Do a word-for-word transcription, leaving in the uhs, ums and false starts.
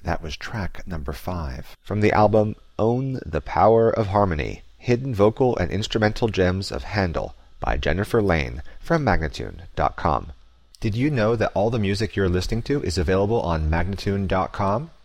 That was track number five. From the album Own the Power of Harmony, Hidden Vocal and Instrumental Gems of Handel by Jennifer Lane from Magnatune dot com. Did you know that all the music you're listening to is available on Magnatune dot com?